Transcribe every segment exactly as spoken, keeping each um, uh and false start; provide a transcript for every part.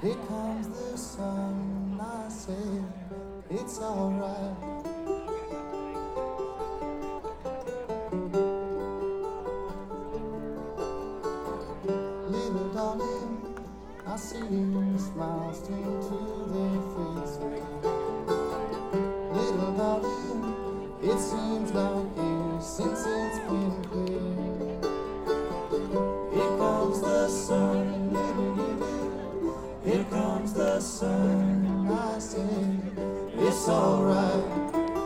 Here comes the sun, I say it's alright. Little darling, I see your smile stream to their faces. Little darling, it seems like years since it's been clear. Here comes the sun, here comes the sun, I say it's alright.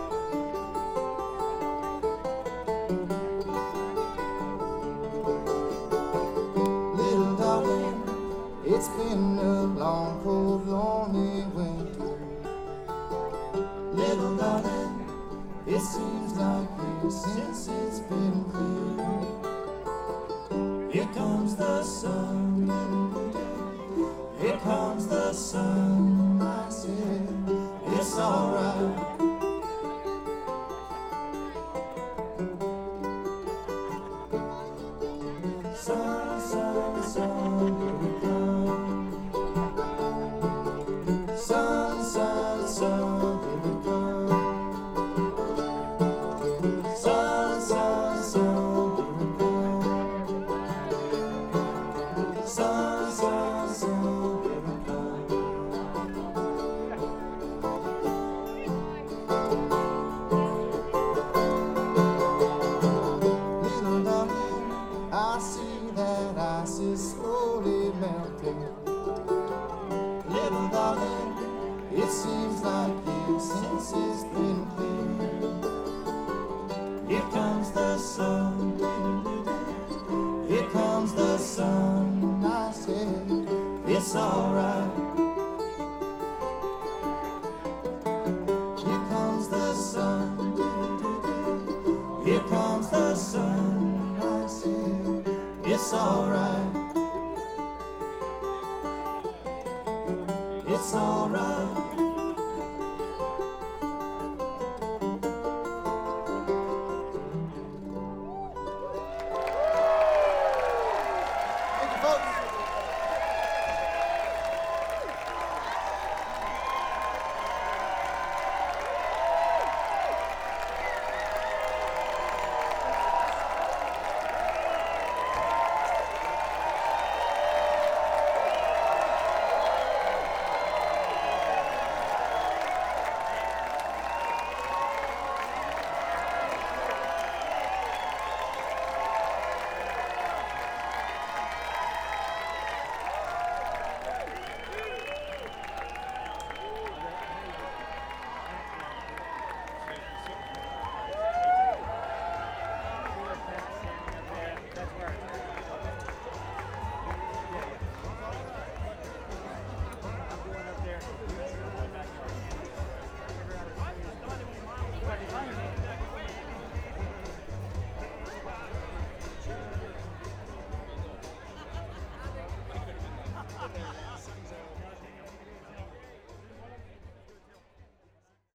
Little darling, it's been a long, cold, lonely winter. Little darling, it seems like years since it's been clear. Here comes the sun, here comes the sun, I say it's alright. Sun, sun, sun, here we come. Sun, sun, sun, here we come. Sun, sun, sun, here we come. Sun, sun, sun, here we come. Little darling, I see that ice is slowly melting. Little darling, it seems like years since it's been clear. Here comes the sun, here comes the sun, I say it's alright. Here comes the sun, here comes the sun, I say it's alright. It's alright. Thank you, folks.